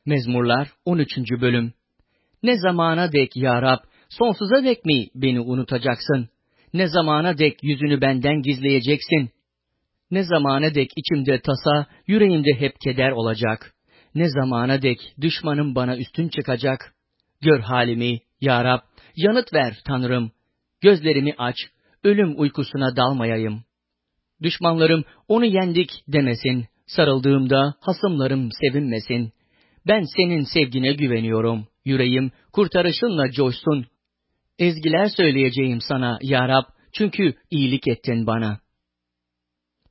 Mezmurlar 13. Bölüm. Ne zamana dek ya Rab, sonsuza dek mi beni unutacaksın? Ne zamana dek yüzünü benden gizleyeceksin? Ne zamana dek içimde tasa, yüreğimde hep keder olacak? Ne zamana dek düşmanım bana üstün çıkacak? Gör halimi ya Rab, yanıt ver Tanrım. Gözlerimi aç, ölüm uykusuna dalmayayım. Düşmanlarım onu yendik demesin, sarıldığımda hasımlarım sevinmesin. Ben senin sevgine güveniyorum, yüreğim kurtarışınla coşsun. Ezgiler söyleyeceğim sana ya Rab, çünkü iyilik ettin bana.